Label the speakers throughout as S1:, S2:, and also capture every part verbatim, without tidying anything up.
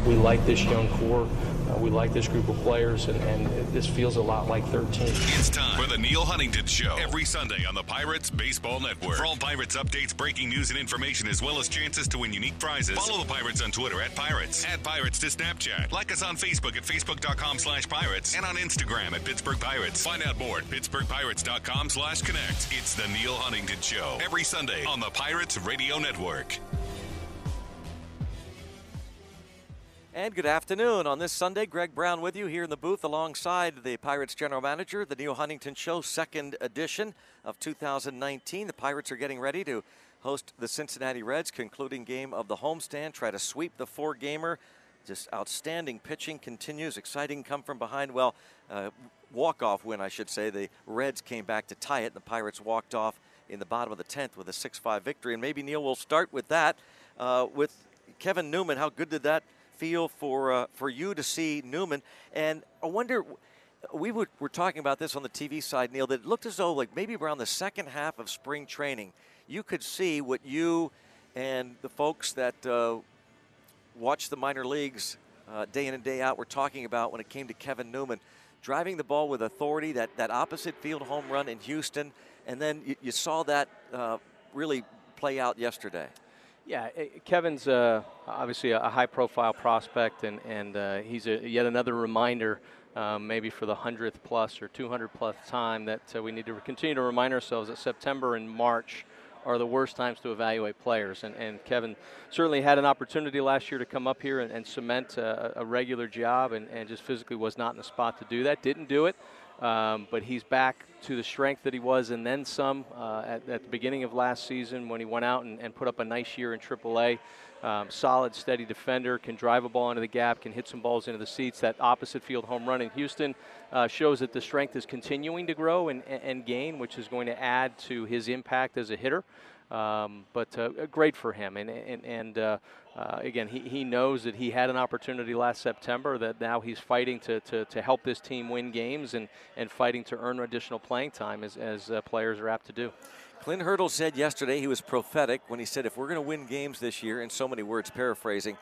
S1: we like this young core. Uh, we like this group of players, and, and this feels a lot like thirteen.
S2: It's time for the Neil Huntington Show every Sunday on the Pirates Baseball Network. For all Pirates updates, breaking news, and information, as well as chances to win unique prizes, follow the Pirates on Twitter at Pirates, add Pirates to Snapchat, like us on Facebook at facebook.com slash Pirates, and on Instagram at Pittsburgh Pirates. Find out more at pittsburghpirates.com slash connect. It's the Neil Huntington Show every Sunday on the Pirates Radio Network.
S3: And good afternoon. On this Sunday, Greg Brown with you here in the booth alongside the Pirates general manager, the Neil Huntington Show, second edition of two thousand nineteen. The Pirates are getting ready to host the Cincinnati Reds, concluding game of the homestand, try to sweep the four-gamer. Just outstanding pitching continues. Exciting come from behind. Well, uh, walk-off win, I should say. The Reds came back to tie it. The Pirates walked off in the bottom of the tenth with a six five victory. And maybe, Neil, we'll start with that. Uh, with Kevin Newman, how good did that feel for uh, for you to see Newman? And I wonder, we would, were talking about this on the T V side, Neil, that it looked as though like maybe around the second half of spring training, you could see what you and the folks that uh, watch the minor leagues uh, day in and day out were talking about when it came to Kevin Newman. Driving the ball with authority, that, that opposite field home run in Houston, and then you, you saw that uh, really play out yesterday.
S4: Yeah, Kevin's uh, obviously a high-profile prospect, and, and uh, he's a, yet another reminder, um, maybe for the hundredth plus or two hundred plus time, that uh, we need to continue to remind ourselves that September and March are the worst times to evaluate players. And, and Kevin certainly had an opportunity last year to come up here and, and cement a, a regular job, and, and just physically was not in the spot to do that. Didn't do it. Um, but he's back to the strength that he was, and then some uh, at, at the beginning of last season when he went out and, and put up a nice year in triple A. Um, solid, steady defender, can drive a ball into the gap, can hit some balls into the seats. That opposite field home run in Houston uh, shows that the strength is continuing to grow and, and gain, which is going to add to his impact as a hitter. Um, but uh, great for him. And, and, and uh, uh, again, he, he knows that he had an opportunity last September, that now he's fighting to, to, to help this team win games and, and fighting to earn additional playing time, as, as uh, players are apt to do.
S3: Clint Hurdle said yesterday, he was prophetic when he said, if we're going to win games this year, in so many words, paraphrasing,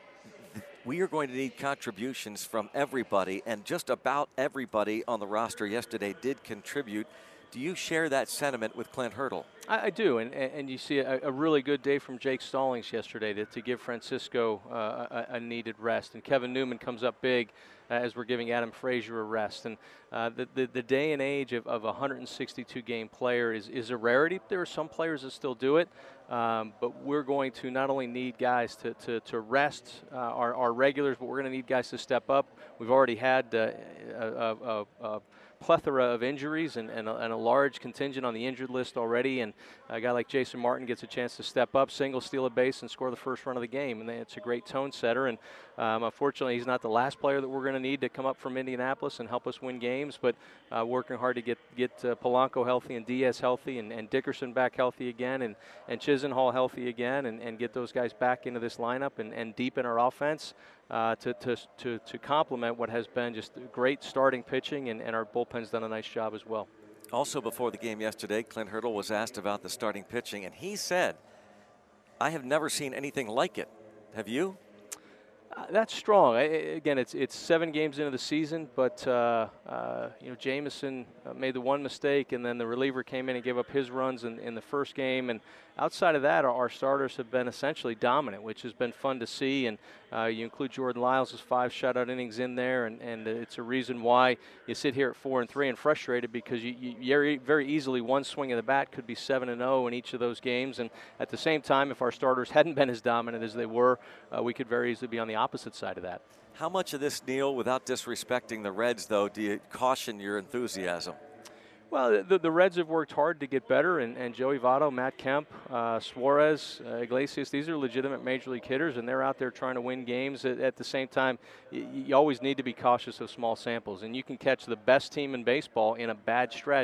S3: we are going to need contributions from everybody, and just about everybody on the roster yesterday did contribute. Do you share that sentiment with Clint Hurdle?
S4: I, I do, and, and you see a, a really good day from Jake Stallings yesterday to, to give Francisco uh, a, a needed rest. And Kevin Newman comes up big uh, as we're giving Adam Frazier a rest. And uh, the, the, the day and age of, of a one hundred sixty-two game player is, is a rarity. There are some players that still do it, um, but we're going to not only need guys to, to, to rest uh, our, our regulars, but we're going to need guys to step up. We've already had uh, a, a, a, a plethora of injuries and, and, a, and a large contingent on the injured list already, and a guy like Jason Martin gets a chance to step up, single, steal a base, and score the first run of the game, and it's a great tone setter. And um, unfortunately, he's not the last player that we're going to need to come up from Indianapolis and help us win games, but uh, working hard to get get uh, Polanco healthy and Diaz healthy, and, and Dickerson back healthy again, and, and Chisenhall healthy again, and, and get those guys back into this lineup and, and deepen our offense uh, to, to, to, to complement what has been just great starting pitching, and, and our bullpen's done a nice job as well.
S3: Also before the game yesterday, Clint Hurdle was asked about the starting pitching, and he said, I have never seen anything like it. Have you?
S4: Uh, that's strong. I, again, it's it's seven games into the season, but uh, uh, you know, Jameson uh, made the one mistake, and then the reliever came in and gave up his runs in, in the first game. And outside of that, our, our starters have been essentially dominant, which has been fun to see. And uh, you include Jordan Lyles' five shutout innings in there, and, and it's a reason why you sit here at four and three and frustrated, because you, you very, very easily one swing of the bat could be seven and zero in each of those games. And at the same time, if our starters hadn't been as dominant as they were, uh, we could very easily be on the opposite side of that.
S3: How much of this, Neil, without disrespecting the Reds, though, do you caution your enthusiasm?
S4: Well, the, the Reds have worked hard to get better, and, and Joey Votto, Matt Kemp, uh, Suarez, uh, Iglesias, these are legitimate major league hitters, and they're out there trying to win games. At, at the same time, you, you always need to be cautious of small samples, and you can catch the best team in baseball in a bad stretch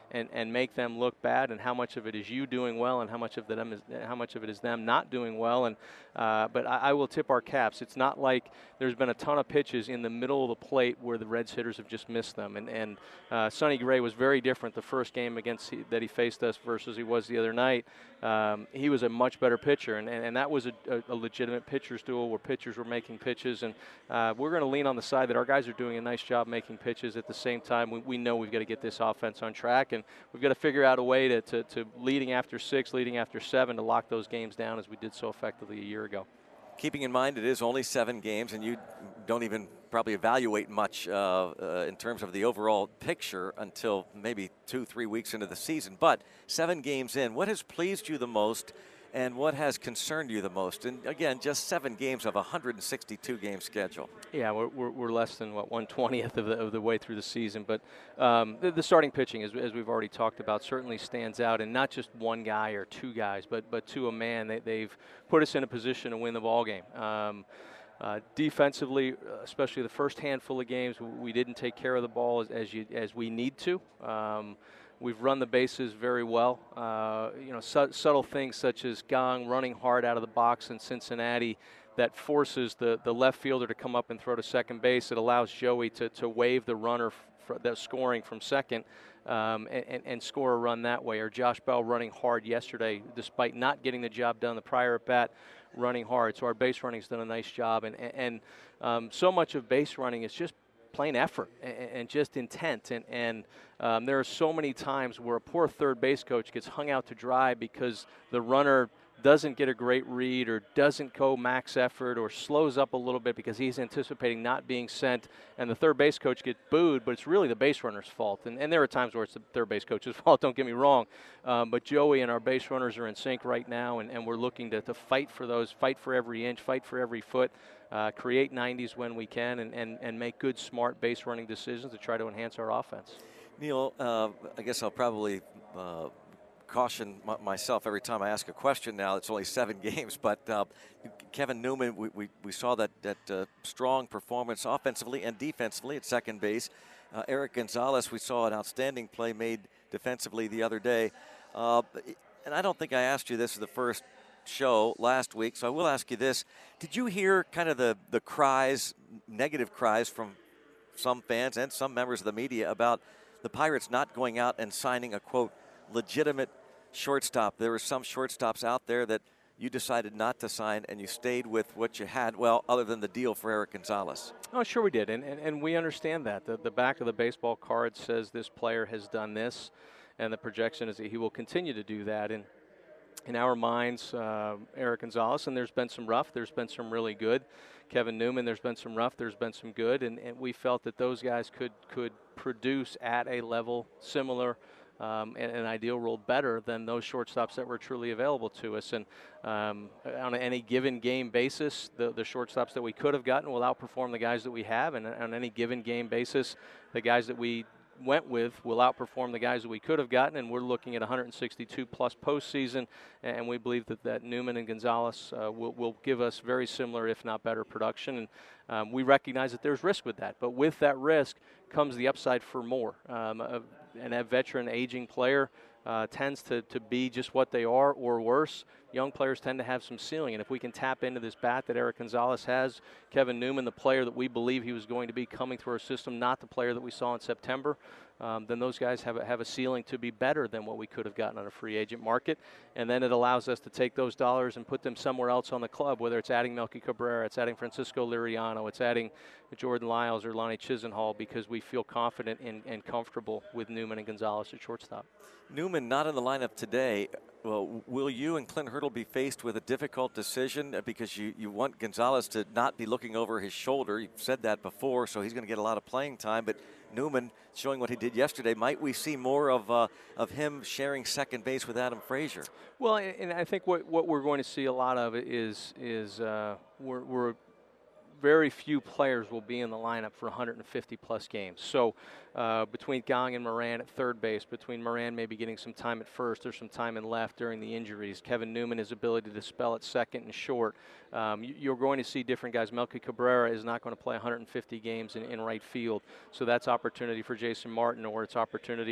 S4: and, and make them look bad, and how much of it is you doing well, and how much of them is how much of it is them not doing well. And uh, but I, I will tip our caps. It's not like there's been a ton of pitches in the middle of the plate where the Reds hitters have just missed them. And and uh, Sonny Gray was very different the first game against he, that he faced us versus he was the other night. Um, he was a much better pitcher, and, and, and that was a, a, a legitimate pitcher's duel where pitchers were making pitches. And uh, we're going to lean on the side that our guys are doing a nice job making pitches. At the same time, we, we know we've got to get this offense on track, and we've got to figure out a way to, to, to leading after six, leading after seven, to lock those games down as we did so effectively a year ago.
S3: Keeping in mind it is only seven games, and you don't even probably evaluate much uh, uh, in terms of the overall picture until maybe two, three weeks into the season. But seven games in, what has pleased you the most, and what has concerned you the most? And again, just seven games of a one hundred sixty-two game schedule. Yeah,
S4: we're, we're, we're less than, what, one twentieth of the, of the way through the season. But um, the, the starting pitching, as, as we've already talked about, certainly stands out. And not just one guy or two guys, but, but to a man, they, they've put us in a position to win the ball game. Um, Uh, defensively, especially the first handful of games, we didn't take care of the ball as, as, you, as we need to. Um, we've run the bases very well. Uh, you know, su subtle things such as Gong running hard out of the box in Cincinnati that forces the, the left fielder to come up and throw to second base. It allows Joey to, to wave the runner that's scoring from second um, and, and score a run that way. Or Josh Bell running hard yesterday despite not getting the job done the prior at bat, running hard. So our base running's done a nice job, and and um, so much of base running is just plain effort and, and just intent. And and um, there are so many times where a poor third base coach gets hung out to dry because the runner doesn't get a great read or doesn't go max effort or slows up a little bit because he's anticipating not being sent, and the third base coach gets booed, but it's really the base runner's fault. And, and there are times where it's the third base coach's fault, don't get me wrong, um, but Joey and our base runners are in sync right now, and, and we're looking to, to fight for those, fight for every inch, fight for every foot, uh, create nineties when we can, and, and, and make good, smart base running decisions to try to enhance our offense.
S3: Neil, uh, I guess I'll probably uh, caution myself every time I ask a question now. It's only seven games, but uh, Kevin Newman, we, we, we saw that, that uh, strong performance offensively and defensively at second base. Uh, Eric Gonzalez, we saw an outstanding play made defensively the other day. Uh, and I don't think I asked you this in the first show last week, so I will ask you this. Did you hear kind of the, the cries, negative cries from some fans and some members of the media about the Pirates not going out and signing a, quote, legitimate shortstop? There were some shortstops out there that you decided not to sign, and you stayed with what you had, well, other than the deal for Eric Gonzalez.
S4: Oh, sure we did, and, and, and we understand that. The, the back of the baseball card says this player has done this, and the projection is that he will continue to do that. And in our minds, uh, Eric Gonzalez, and there's been some rough, there's been some really good. Kevin Newman, there's been some rough, there's been some good, and, and we felt that those guys could, could produce at a level similar Um, and an ideal role better than those shortstops that were truly available to us. And um, on any given game basis, the, the shortstops that we could have gotten will outperform the guys that we have. And on any given game basis, the guys that we went with will outperform the guys that we could have gotten. And we're looking at one hundred sixty-two plus postseason, and we believe that, that Newman and Gonzalez uh, will, will give us very similar, if not better, production. And um, we recognize that there's risk with that. But with that risk comes the upside for more. Um, uh, and that veteran aging player uh, tends to, to be just what they are or worse. Young players tend to have some ceiling, and if we can tap into this bat that Eric Gonzalez has, Kevin Newman, the player that we believe he was going to be coming through our system, not the player that we saw in September, um, then those guys have a, have a ceiling to be better than what we could have gotten on a free agent market. And then it allows us to take those dollars and put them somewhere else on the club, whether it's adding Melky Cabrera, it's adding Francisco Liriano, it's adding Jordan Lyles or Lonnie Chisenhall, because we feel confident and, and comfortable with Newman and Gonzalez at shortstop.
S3: Newman not in the lineup today. Well, will you and Clint Hurdle be faced with a difficult decision, because you, you want Gonzalez to not be looking over his shoulder? You've said that before, so he's going to get a lot of playing time. But Newman showing what he did yesterday, might we see more of uh, of him sharing second base with Adam Frazier?
S4: Well, and I think what, what we're going to see a lot of is is uh, we're, we're very few players will be in the lineup for one hundred fifty plus games. So uh, between Gong and Moran at third base, between Moran maybe getting some time at first or some time in left during the injuries, Kevin Newman, his ability to spell at second and short, um, you're going to see different guys. Melky Cabrera is not going to play one hundred fifty games in, in right field, so that's opportunity for Jason Martin, or it's opportunity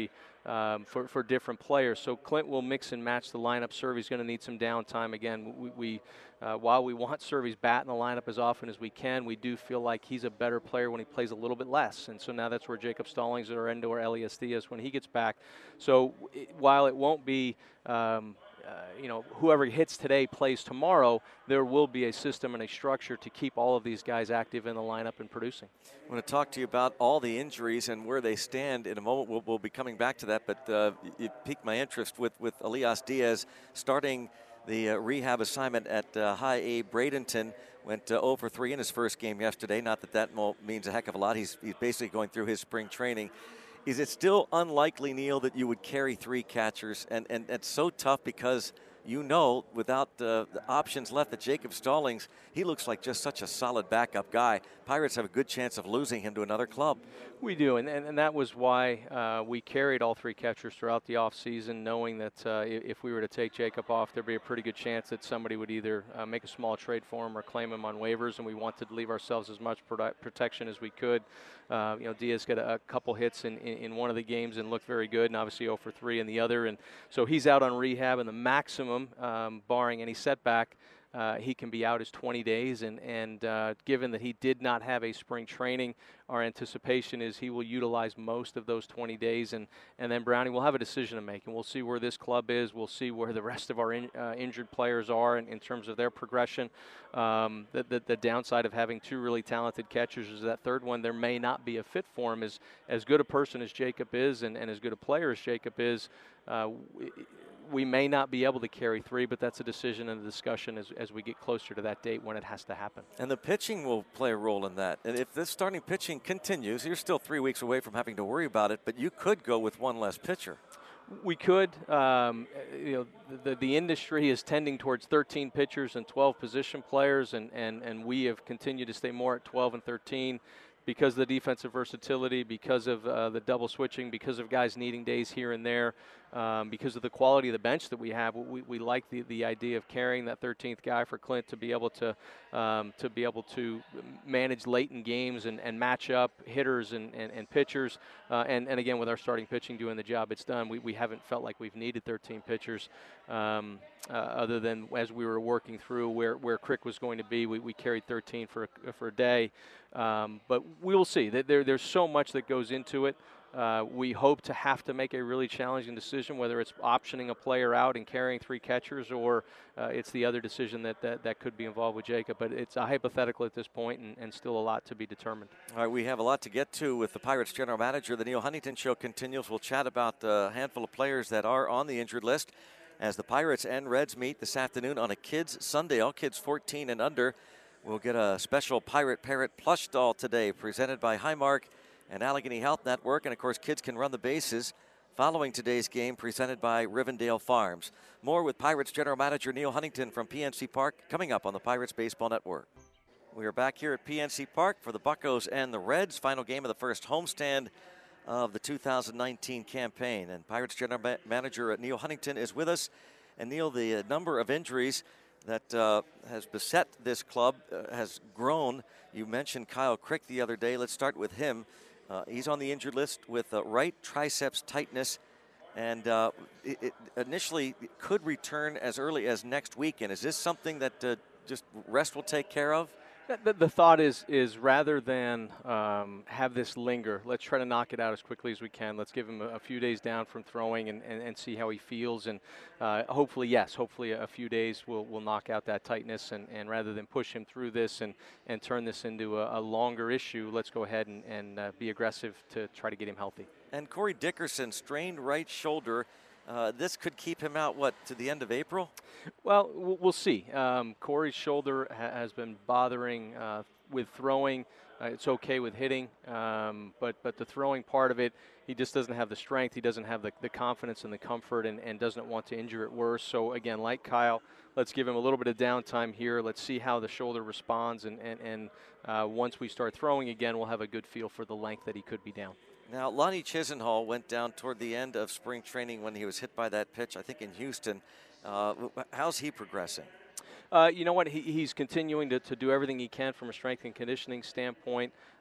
S4: um, for, for different players. So Clint will mix and match the lineup. Survey's going to need some downtime. Again, we, we uh, while we want Survey's bat in the lineup as often as we can, we do feel like he's a better player when he plays a little bit less. And so now that's where Jacob Stallings or Endor Elias Diaz when he gets back. So it, while it won't be um, Uh, you know, whoever hits today plays tomorrow, there will be a system and a structure to keep all of these guys active in the lineup and producing.
S3: I'm going to talk to you about all the injuries and where they stand in a moment. We'll, we'll be coming back to that, but uh, you piqued my interest with, with Elias Diaz starting the uh, rehab assignment at uh, High A Bradenton. Went uh, zero for three in his first game yesterday. Not that that means a heck of a lot. He's, he's basically going through his spring training. Is it still unlikely, Neil, that you would carry three catchers? And, and it's so tough because you know without uh, the options left at Jacob Stallings, he looks like just such a solid backup guy. Pirates have a good chance of losing him to another club.
S4: We do, and, and, and that was why uh, we carried all three catchers throughout the offseason, knowing that uh, if we were to take Jacob off, there'd be a pretty good chance that somebody would either uh, make a small trade for him or claim him on waivers, and we wanted to leave ourselves as much produ- protection as we could. Uh, you know, Diaz got a, a couple hits in, in, in one of the games and looked very good, and obviously zero for three in the other, and so he's out on rehab, and the maximum, um, barring any setback, Uh, he can be out as twenty days, and, and uh, given that he did not have a spring training, our anticipation is he will utilize most of those twenty days, and, and then Brownie will have a decision to make, and we'll see where this club is. We'll see where the rest of our in, uh, injured players are in, in terms of their progression. Um, the, the, the downside of having two really talented catchers is that third one, there may not be a fit for him. As, as good a person as Jacob is and, and as good a player as Jacob is, uh, we, we may not be able to carry three, but that's a decision and a discussion as, as we get closer to that date when it has to happen.
S3: And the pitching will play a role in that. And if this starting pitching continues, you're still three weeks away from having to worry about it, but you could go with one less pitcher.
S4: We could. Um, you know, the, the industry is tending towards thirteen pitchers and twelve position players, and, and, and we have continued to stay more at twelve and thirteen. Because of the defensive versatility, because of uh, the double switching, because of guys needing days here and there, um, because of the quality of the bench that we have, we, we like the, the idea of carrying that thirteenth guy for Clint to be able to um, to be able to manage late in games and, and match up hitters and, and, and pitchers. Uh, and, and again, with our starting pitching doing the job it's done, we, we haven't felt like we've needed thirteen pitchers. Um, uh, other than as we were working through where, where Crick was going to be, we, we carried thirteen for a, for a day. Um, but we will see. There, there's so much that goes into it. Uh, we hope to have to make a really challenging decision, whether it's optioning a player out and carrying three catchers, or uh, it's the other decision that, that, that could be involved with Jacob. But it's a hypothetical at this point, and, and still a lot to be determined.
S3: All right, we have a lot to get to with the Pirates general manager. The Neil Huntington Show continues. We'll chat about a handful of players that are on the injured list as the Pirates and Reds meet this afternoon on a Kids Sunday. All kids fourteen and under. We'll get a special Pirate Parrot plush doll today presented by Highmark and Allegheny Health Network. And, of course, kids can run the bases following today's game presented by Rivendell Farms. More with Pirates General Manager Neil Huntington from P N C Park coming up on the Pirates Baseball Network. We are back here at P N C Park for the Buccos and the Reds. Final game of the first homestand of the two thousand nineteen campaign. And Pirates General Ma- Manager Neil Huntington is with us. And, Neil, the uh, number of injuries that uh, has beset this club uh, has grown. You mentioned Kyle Crick the other day. Let's start with him. Uh, he's on the injured list with uh, right triceps tightness, and uh, it, it initially could return as early as next weekend. Is this something that uh, just rest will take care of?
S4: The, the thought is is rather than um, have this linger, let's try to knock it out as quickly as we can. Let's give him a, a few days down from throwing and, and, and see how he feels. And uh, hopefully, yes, hopefully a, a few days will will knock out that tightness. And, and rather than push him through this and, and turn this into a, a longer issue, let's go ahead and, and uh, be aggressive to try to get him healthy.
S3: And Corey Dickerson, strained right shoulder. Uh, this could keep him out, what, to the end of April?
S4: Well, we'll see. Um, Corey's shoulder ha- has been bothering uh, with throwing. Uh, it's okay with hitting, um, but but the throwing part of it, he just doesn't have the strength. He doesn't have the, the confidence and the comfort, and, and doesn't want to injure it worse. So, again, like Kyle, let's give him a little bit of downtime here. Let's see how the shoulder responds, and, and, and uh, once we start throwing again, we'll have a good feel for the length that he could be down.
S3: Now, Lonnie Chisenhall went down toward the end of spring training when he was hit by that pitch, I think in Houston. Uh, how's he progressing?
S4: Uh, you know what? He, he's continuing to, to do everything he can from a strength and conditioning standpoint.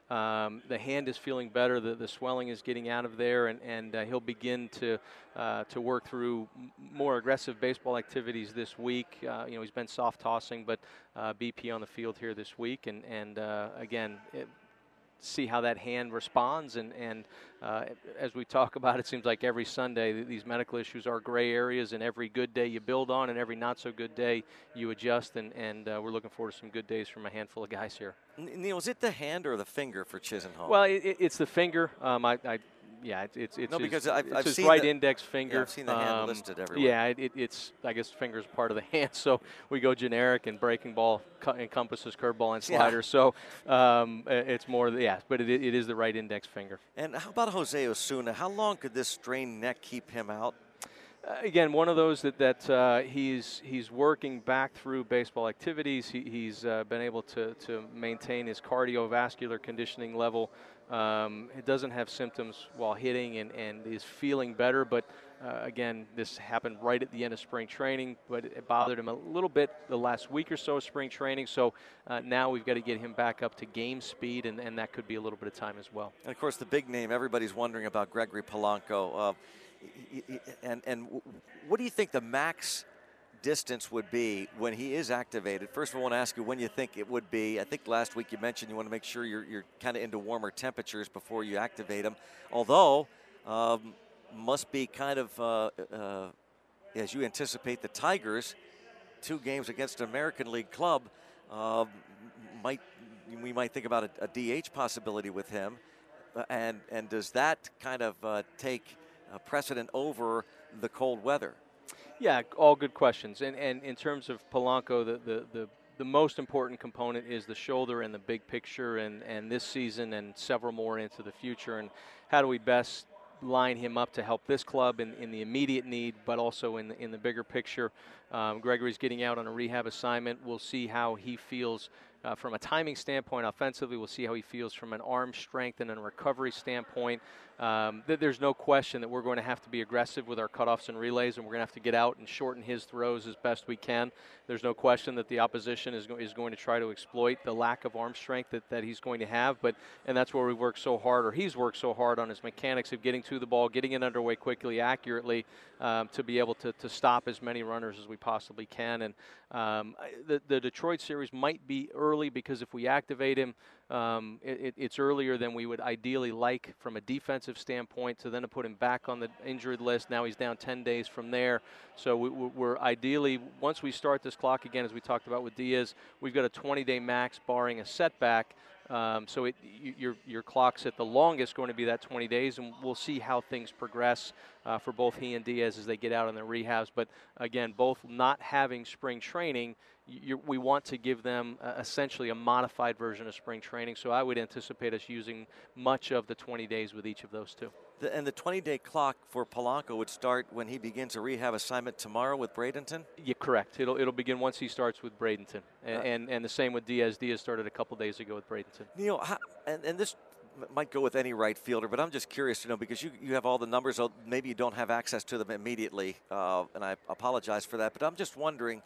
S4: Um, the hand is feeling better. The, the swelling is getting out of there, and, and uh, he'll begin to uh, to work through m- more aggressive baseball activities this week. Uh, you know, he's been soft tossing, but uh, B P on the field here this week, and and uh, again. It, see how that hand responds, and, and uh, as we talk about, it seems like every Sunday th- these medical issues are gray areas, and every good day you build on, and every not so good day you adjust, and, and uh, we're looking forward to some good days from a handful of guys here.
S3: N- Neil, is it the hand or the finger for Chisenhall?
S4: Well, it, it, it's the finger. Um, I, I Yeah, it's it's, it's
S3: No,
S4: his,
S3: because I've-
S4: it's
S3: I've
S4: his
S3: seen
S4: right
S3: the-
S4: index finger.
S3: Yeah, I've seen the hand
S4: Um,
S3: listed everywhere.
S4: Yeah, it, it, it's I guess finger's part of the hand, so we go generic, and breaking ball co- encompasses curveball and
S3: Yeah.
S4: slider. So um, i- it's more, the, yeah, but it, it is the right index finger.
S3: And how about Jose Osuna? How long could this strained neck keep him out?
S4: Uh, again, one of those that, that uh, he's he's working back through baseball activities. He, he's uh, been able to, to maintain his cardiovascular conditioning level. Um, he doesn't have symptoms while hitting, and, and is feeling better. But uh, again, this happened right at the end of spring training, but it bothered him a little bit the last week or so of spring training. So uh, now we've got to get him back up to game speed, and, and that could be a little bit of time as well.
S3: And of course, the big name everybody's wondering about, Gregory Polanco. Uh, y- y- and and w- what do you think the max distance would be when he is activated? First of all, I want to ask you when you think it would be. I think last week you mentioned you want to make sure you're, you're kind of into warmer temperatures before you activate him. Although, um, must be kind of, uh, uh, as you anticipate the Tigers, two games against an American League club, uh, might we might think about a, a D H possibility with him. Uh, and, and does that kind of uh, take uh, precedent over the cold weather?
S4: Yeah, all good questions. And and in terms of Polanco, the, the, the, the most important component is the shoulder and the big picture, and, and this season and several more into the future. And how do we best line him up to help this club in, in the immediate need, but also in the, in the bigger picture? Um, Gregory's getting out on a rehab assignment. We'll see how he feels uh, from a timing standpoint offensively. We'll see how he feels from an arm strength and a recovery standpoint. Um, th- there's no question that we're going to have to be aggressive with our cutoffs and relays, and we're going to have to get out and shorten his throws as best we can. There's no question that the opposition is, go- is going to try to exploit the lack of arm strength that, that he's going to have, but and that's where we work so hard, or he's worked so hard on his mechanics of getting to the ball, getting it underway quickly, accurately, um, to be able to, to stop as many runners as we possibly can. And um, I- the, the Detroit series might be early because if we activate him, um, it, it's earlier than we would ideally like from a defensive standpoint, so then to put him back on the injured list. Now he's down ten days from there. So we, we're ideally, once we start this clock again, as we talked about with Diaz, we've got a twenty-day max barring a setback. Um, so it, you, your, your clock's at the longest going to be that twenty days, and we'll see how things progress uh, for both he and Diaz as they get out on their rehabs. But again, both not having spring training, you, we want to give them uh, essentially a modified version of spring training. So I would anticipate us using much of the twenty days with each of those two.
S3: The, and the twenty-day clock for Polanco would start when he begins a rehab assignment tomorrow with Bradenton?
S4: Yeah, correct. It'll it'll begin once he starts with Bradenton, and
S3: Uh,
S4: and, and the same with Diaz. Diaz started a couple days ago with Bradenton.
S3: Neil, how, and, and this m- might go with any right fielder, but I'm just curious to know, because you, you have all the numbers, uh, maybe you don't have access to them immediately, uh, and I apologize for that, but I'm just wondering,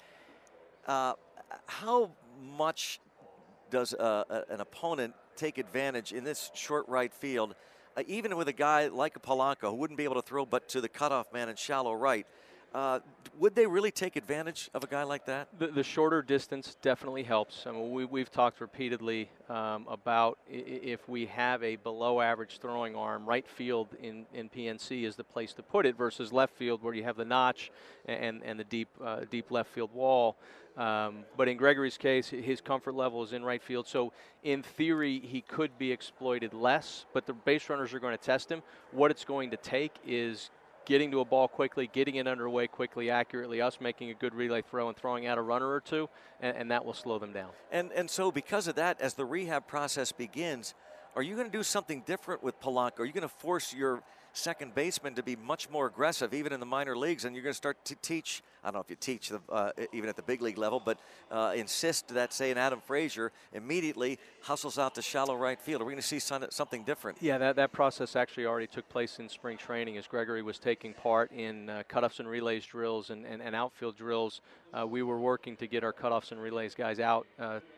S3: uh, how much does uh, a, an opponent take advantage in this short right field, uh, even with a guy like a Polanco who wouldn't be able to throw but to the cutoff man in shallow right? Uh, would they really take advantage of a guy like that?
S4: The, the shorter distance definitely helps. I mean, we, we've talked repeatedly um, about i- i- if we have a below-average throwing arm, right field in, in P N C is the place to put it versus left field where you have the notch and, and the deep, uh, deep left field wall. Um, but in Gregory's case, his comfort level is in right field. So in theory, he could be exploited less, but the base runners are going to test him. What it's going to take is getting to a ball quickly, getting it underway quickly, accurately, us making a good relay throw and throwing out a runner or two, and, and that will slow them down.
S3: And and so because of that, as the rehab process begins, are you going to do something different with Polanco? Are you going to force your second baseman to be much more aggressive, even in the minor leagues, and you're going to start to teach, I don't know if you teach the, uh, even at the big league level, but uh, insist that, say, an Adam Frazier immediately hustles out to shallow right field? Are we going to see some, something different?
S4: Yeah, that, that process actually already took place in spring training as Gregory was taking part in uh, cutoffs and relays drills and, and, and outfield drills. Uh, we were working to get our cutoffs and relays guys out uh,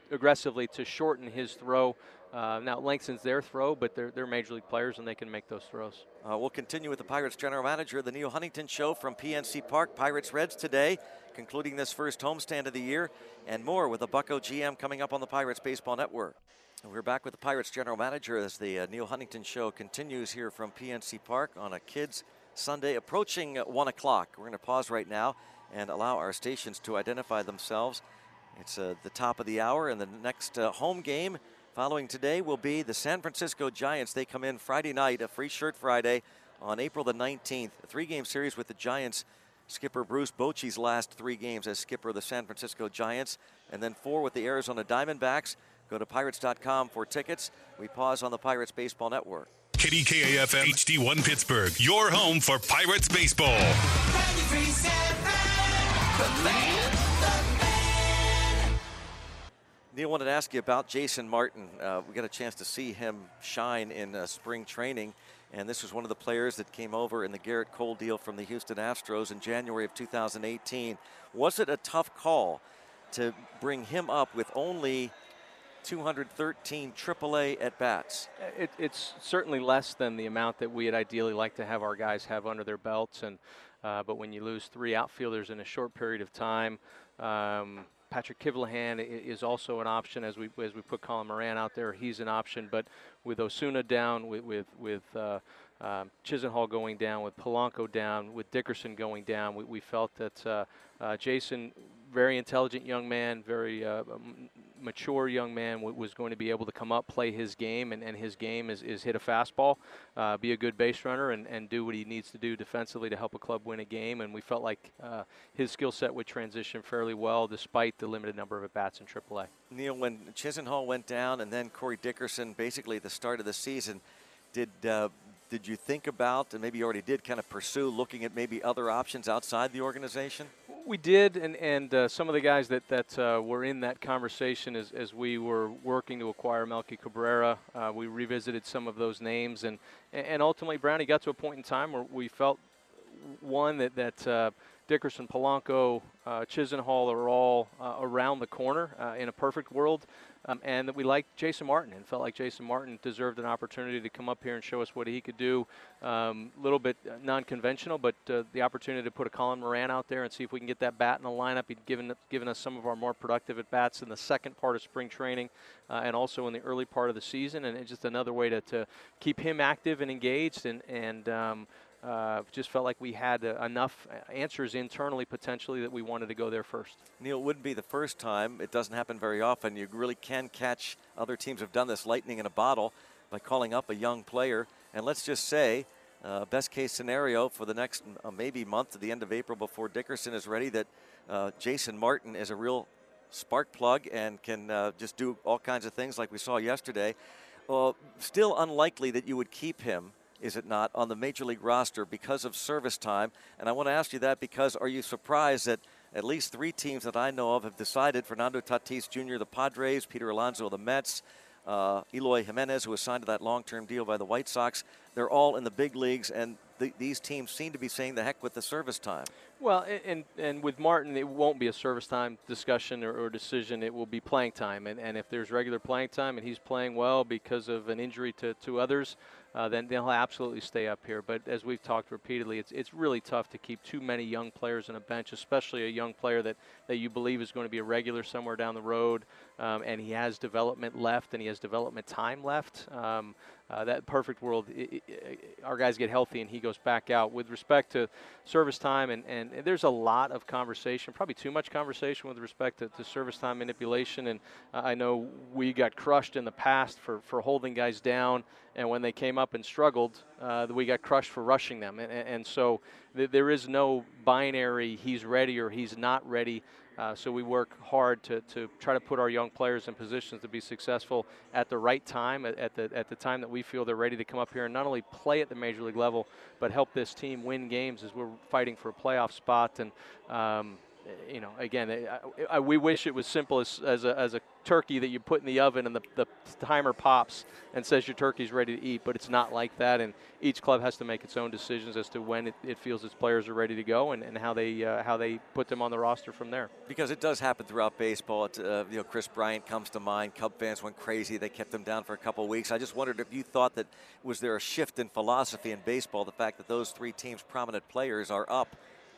S4: aggressively to shorten his throw. Uh, now it lengthens their throw, but they're, they're major league players and they can make those throws.
S3: Uh, we'll continue with the Pirates general manager, the Neil Huntington Show from P N C Park. Pirates Reds today, concluding this first homestand of the year, and more with the Bucco G M coming up on the Pirates Baseball Network. And we're back with the Pirates general manager as the uh, Neil Huntington Show continues here from P N C Park on a Kids Sunday, approaching uh, one o'clock. We're going to pause right now and allow our stations to identify themselves. It's uh, the top of the hour, and the next uh, home game following today will be the San Francisco Giants. They come in Friday night, a free shirt Friday on April the nineteenth. A three-game series with the Giants. Skipper Bruce Bochy's last three games as skipper of the San Francisco Giants, and then four with the Arizona Diamondbacks. Go to Pirates dot com for tickets. We pause on the Pirates Baseball Network.
S2: K D K A F M H D one Pittsburgh, your home for Pirates baseball.
S5: ninety-three point seven, the man, the man.
S3: Neil, wanted to ask you about Jason Martin. Uh, we got a chance to see him shine in uh, spring training, and this was one of the players that came over in the Garrett Cole deal from the Houston Astros in January of two thousand eighteen. Was it a tough call to bring him up with only two hundred thirteen triple A at-bats?
S4: It, it's certainly less than the amount that we would ideally like to have our guys have under their belts. And uh, but when you lose three outfielders in a short period of time, um, Patrick Kivlahan is also an option. As we as we put Colin Moran out there, he's an option. But with Osuna down, with with, with uh, uh, Chisenhall going down, with Polanco down, with Dickerson going down, we, we felt that uh, uh, Jason, very intelligent young man, very uh, mature young man, w was going to be able to come up, play his game, and, and his game is, is hit a fastball, uh, be a good base runner, and, and do what he needs to do defensively to help a club win a game. And we felt like uh, his skill set would transition fairly well despite the limited number of at-bats in triple A.
S3: Neil, when Chisenhall went down and then Corey Dickerson basically at the start of the season, did uh, did you think about, and maybe you already did, kind of pursue looking at maybe other options outside the organization?
S4: We did, and, and uh, some of the guys that, that uh, were in that conversation as, as we were working to acquire Melky Cabrera, uh, we revisited some of those names, and, and ultimately, Brownie, got to a point in time where we felt, one, that, that uh, Dickerson, Polanco, uh, Chisenhall are all uh, around the corner uh, in a perfect world, um, and that we liked Jason Martin and felt like Jason Martin deserved an opportunity to come up here and show us what he could do. A um, little bit non-conventional, but uh, the opportunity to put a Colin Moran out there and see if we can get that bat in the lineup. He'd given, given us some of our more productive at-bats in the second part of spring training uh, and also in the early part of the season, and it's just another way to, to keep him active and engaged, and, and um, Uh, just felt like we had uh, enough answers internally potentially that we wanted to go there first.
S3: Neil, it wouldn't be the first time. It doesn't happen very often. You really can catch, other teams have done this, lightning in a bottle by calling up a young player. And let's just say, uh, best case scenario for the next uh, maybe month to the end of April before Dickerson is ready, that uh, Jason Martin is a real spark plug and can uh, just do all kinds of things like we saw yesterday. Well, still unlikely that you would keep him, is it not, on the Major League roster because of service time? And I want to ask you that because are you surprised that at least three teams that I know of have decided, Fernando Tatis Junior, the Padres, Peter Alonso, the Mets, uh, Eloy Jimenez, who was signed to that long-term deal by the White Sox, they're all in the big leagues, and th these teams seem to be saying the heck with the service time.
S4: Well, and, and with Martin, it won't be a service time discussion or, or decision. It will be playing time. And, and if there's regular playing time and he's playing well because of an injury to, to others, uh, then they'll absolutely stay up here. But as we've talked repeatedly, it's, it's really tough to keep too many young players on a bench, especially a young player that, that you believe is going to be a regular somewhere down the road, um, and he has development left and he has development time left. Um, Uh, that perfect world, it, it, our guys get healthy and he goes back out. With respect to service time, and, and, and there's a lot of conversation, probably too much conversation with respect to, to service time manipulation. And uh, I know we got crushed in the past for, for holding guys down, and when they came up and struggled, uh, we got crushed for rushing them. And, and so th there is no binary, he's ready or he's not ready. Uh, so we work hard to, to try to put our young players in positions to be successful at the right time, at, at, the, at the time that we feel they're ready to come up here and not only play at the Major League level, but help this team win games as we're fighting for a playoff spot. And um, you know, again, I, I, we wish it was simple as, as, a, as a turkey that you put in the oven and the, the timer pops and says your turkey's ready to eat, but it's not like that, and each club has to make its own decisions as to when it, it feels its players are ready to go and, and how they uh, how they put them on the roster from there.
S3: Because it does happen throughout baseball. It, uh, you know, Chris Bryant comes to mind. Cub fans went crazy. They kept him down for a couple of weeks. I just wondered if you thought that was there a shift in philosophy in baseball, the fact that those three teams' prominent players are up.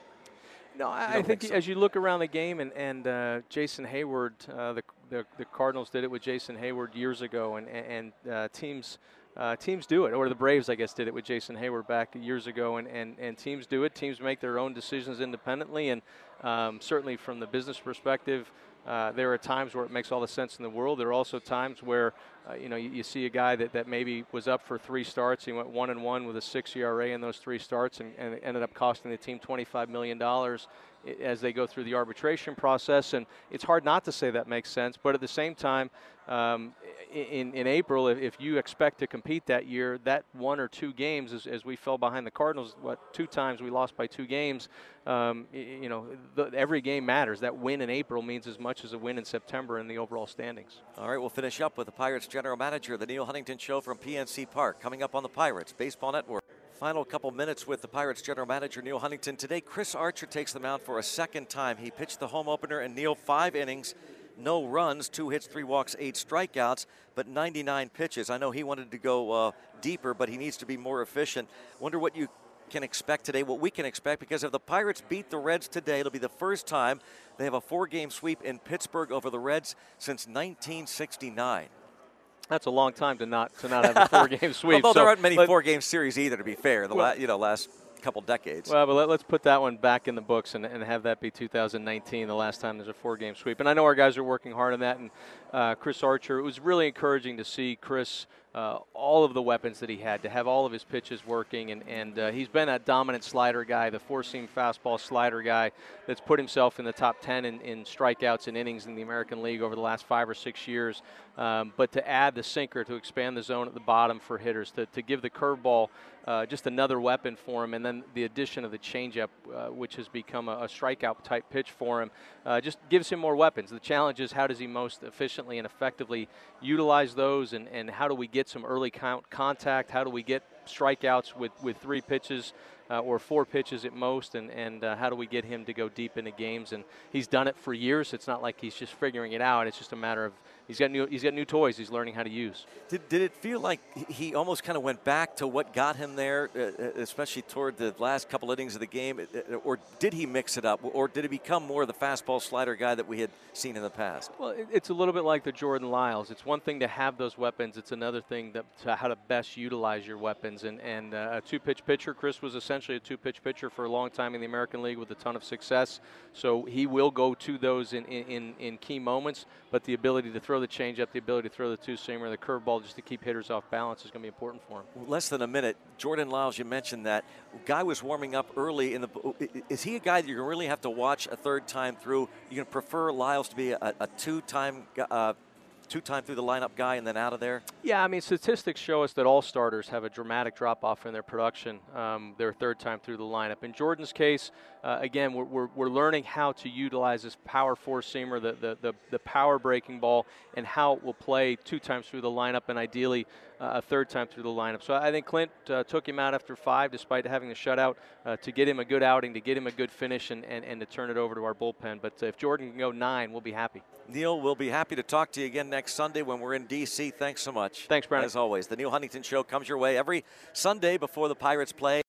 S4: No, I, I think,
S3: think so?
S4: as you look around the game, and, and uh, Jason Hayward, uh, the, the the Cardinals did it with Jason Hayward years ago, and and uh, teams uh, teams do it, or the Braves, I guess, did it with Jason Hayward back years ago, and, and, and teams do it. Teams make their own decisions independently, and um, certainly from the business perspective, uh, there are times where it makes all the sense in the world. There are also times where uh, you know you, you see a guy that, that maybe was up for three starts. He went one and one with a six E R A in those three starts, and, and it ended up costing the team twenty-five million dollars as they go through the arbitration process. And it's hard not to say that makes sense, but at the same time, um, in, in April, if, if you expect to compete that year, that one or two games, as, as we fell behind the Cardinals, what, two times we lost by two games, um, you know, the, every game matters. That win in April means as much as a win in September in the overall standings.
S3: All right, we'll finish up with the Pirates general manager, the Neil Huntington Show from P N C Park, coming up on the Pirates Baseball Network. Final couple minutes with the Pirates general manager, Neil Huntington. Today, Chris Archer takes the mound for a second time. He pitched the home opener, and Neil, five innings, no runs, two hits, three walks, eight strikeouts, but ninety-nine pitches. I know he wanted to go uh, deeper, but he needs to be more efficient. Wonder what you can expect today, what we can expect, because if the Pirates beat the Reds today, it'll be the first time they have a four-game sweep in Pittsburgh over the Reds since nineteen sixty-nine.
S4: That's a long time to not to not have a four-game sweep.
S3: Although
S4: so,
S3: there aren't many
S4: but,
S3: four-game series either, to be fair, the
S4: well,
S3: la you know, last couple decades.
S4: Well, but let, let's put that one back in the books and, and have that be two thousand nineteen, the last time there's a four-game sweep. And I know our guys are working hard on that. And uh, Chris Archer, it was really encouraging to see Chris, uh, all of the weapons that he had, to have all of his pitches working. And, and uh, he's been that dominant slider guy, the four-seam fastball slider guy that's put himself in the top ten in, in strikeouts and innings in the American League over the last five or six years. Um, but to add the sinker, to expand the zone at the bottom for hitters, to, to give the curveball uh, just another weapon for him, and then the addition of the changeup, uh, which has become a, a strikeout-type pitch for him, uh, just gives him more weapons. The challenge is, how does he most efficiently and effectively utilize those, and, and how do we get some early count contact? How do we get strikeouts with, with three pitches uh, or four pitches at most, and, and uh, how do we get him to go deep into games? And he's done it for years. It's not like he's just figuring it out. It's just a matter of he's got new he's got new toys he's learning how to use.
S3: Did, did it feel like he almost kind of went back to what got him there, uh, especially toward the last couple innings of the game, or did he mix it up, or did he become more of the fastball slider guy that we had seen in the past?
S4: Well, it, it's a little bit like the Jordan Lyles. It's one thing to have those weapons. It's another thing that, to how to best utilize your weapons. And, and uh, a two-pitch pitcher, Chris was essentially a two-pitch pitcher for a long time in the American League with a ton of success. So he will go to those in, in, in key moments, but the ability to throw the changeup, the ability to throw the two-seamer, the curveball, just to keep hitters off balance is going to be important for him.
S3: Less than a minute. Jordan Lyles, you mentioned that. Guy was warming up early in the. Is he a guy that you're going to really have to watch a third time through? You're going to prefer Lyles to be a, a two-time uh, two-time through the lineup guy and then out of there?
S4: Yeah, I mean, statistics show us that all starters have a dramatic drop-off in their production um, their third time through the lineup. In Jordan's case, uh, again, we're, we're, we're learning how to utilize this power four-seamer, the, the, the, the power breaking ball, and how it will play two times through the lineup and ideally uh, a third time through the lineup. So I think Clint uh, took him out after five despite having a shutout uh, to get him a good outing, to get him a good finish, and, and, and to turn it over to our bullpen. But uh, if Jordan can go nine, we'll be happy.
S3: Neil, we'll be happy to talk to you again next Sunday when we're in D C. Thanks so much.
S4: Thanks, Brandon.
S3: As always, the Neil Huntington Show comes your way every Sunday before the Pirates play.